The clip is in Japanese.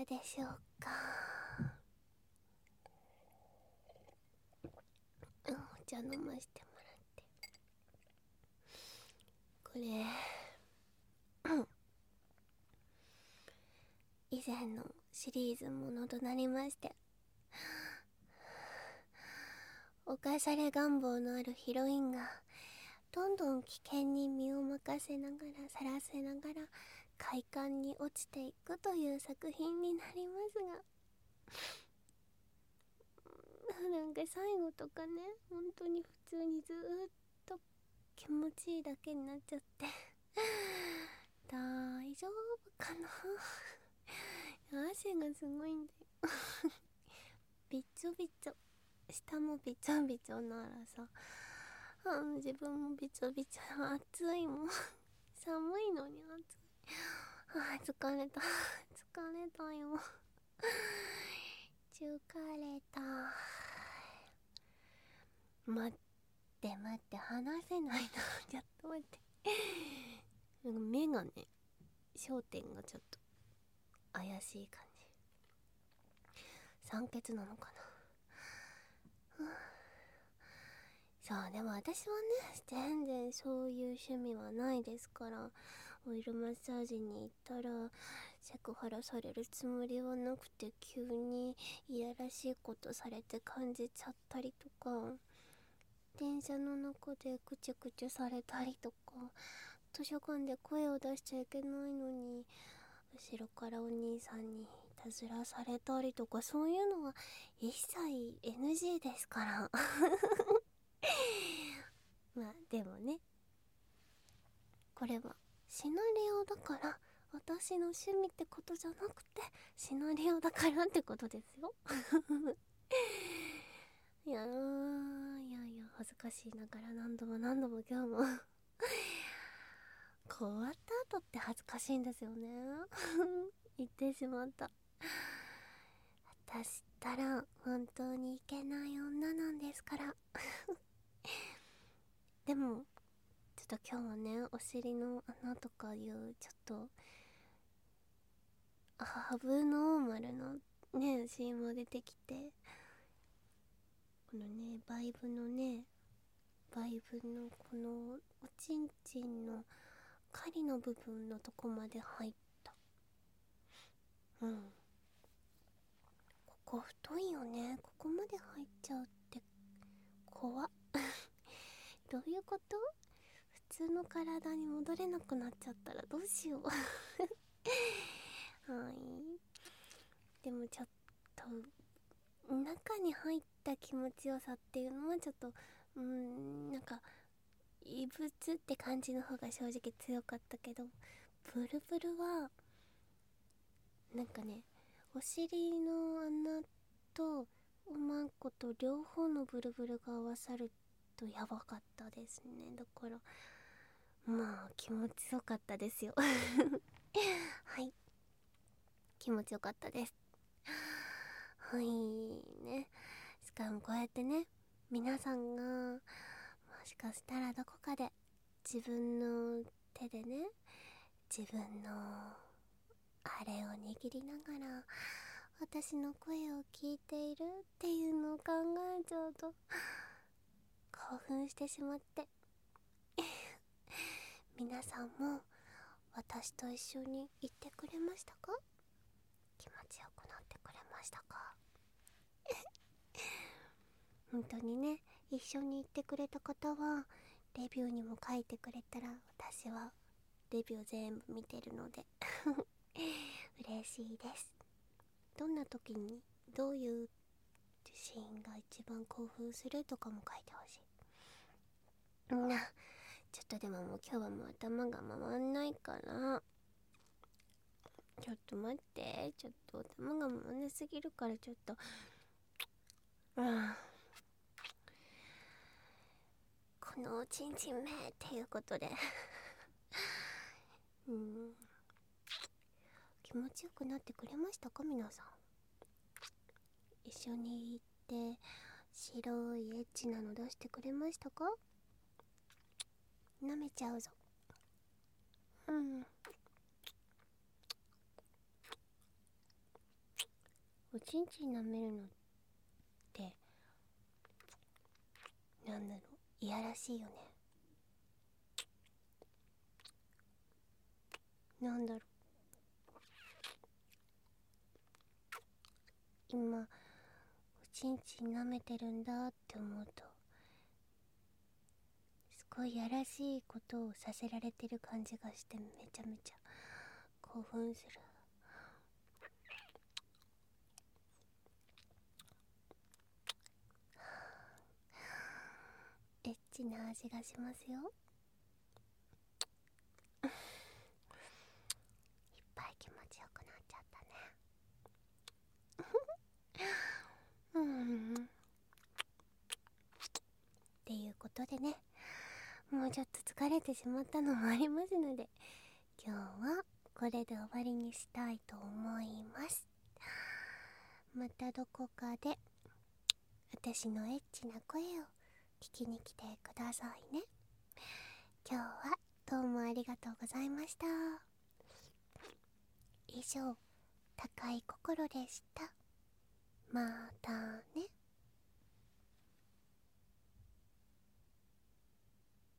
ったでしょうか。お茶飲ましてもらって、これ以前のシリーズものとなりまして、犯され願望のあるヒロインがどんどん危険に身を任せながらさらせながら快感に落ちていくという作品になりますが、なんか最後とかね、本当に普通にずーっと気持ちいいだけになっちゃって大丈夫かな汗がすごいんだよびっちょびちょ、下もびちょびちょならさ、自分もびちょびちょ、暑いもん寒いのに暑い。疲れた疲れたよ疲れた。待って待って、話せないなちょっと待ってなんか目がね、焦点がちょっと怪しい感じ。酸欠なのかな。そう、でも私はね、全然そういう趣味はないですから、オイルマッサージに行ったらセクハラされるつもりはなくて、急にいやらしいことされて感じちゃったりとか、電車の中でクチュクチュされたりとか、図書館で声を出しちゃいけないのに後ろからお兄さんにいたずらされたりとか、そういうのは一切 NG ですからまあでもね、これはシナリオだから私の趣味ってことじゃなくて、シナリオだからってことですよいや恥ずかしいながら何度も何度も今日もこう終わった後って恥ずかしいんですよね言ってしまった。私ったら本当にいけない女なんですからでもちょっと今日はね、お尻の穴とかいうちょっとハブノーマルのねシーンも出てきて、このねバイブのこのおちんちんの狩りの部分のとこまで入った。ここ太いよね。ここまで入っちゃうって怖っどういうこと？普通の体に戻れなくなっちゃったらどうしようはい。でもちょっと中に入った気持ちよさっていうのはちょっとなんか異物って感じの方が正直強かったけど、ブルブルはなんかね、お尻の穴とおまんこと両方のブルブルが合わさるとやばかったですね。だからまあ気持ちよかったですよはい、気持ちよかったです。はいね。しかもこうやってね、皆さんがもしかしたらどこかで自分の手でね、自分のあれを握りながら私の声を聞いているっていうのを考えちゃうと興奮してしまって皆さんも私と一緒に行ってくれましたか？気持ちよくなってくれましたか？本当にね、一緒に行ってくれた方はレビューにも書いてくれたら、私はレビュー全部見てるので嬉しいです。どんな時にどういうシーンが一番興奮するとかも書いてほしいな。ちょっとでももう今日はもう頭が回んないから、ちょっと待って、ちょっと頭が回んなすぎるから、ちょっとこのおちんちんめっていうことで気持ちよくなってくれましたか皆さん？一緒に行って白いエッチなの出してくれましたか？舐めちゃうぞ。 おちんちん舐めるのってなんだろう、いやらしいよね。なんだろう、今おちんちん舐めてるんだって思うと、すごいやらしいことをさせられてる感じがして、めちゃめちゃ興奮する。エッチな味がしますよ。いっぱい気持ちよくなっちゃったね。っていうことでね、もうちょっと疲れてしまったのもありますので、今日はこれで終わりにしたいと思います。またどこかで私のエッチな声を聞きに来てくださいね。今日はどうもありがとうございました。以上、高い心でした。またね。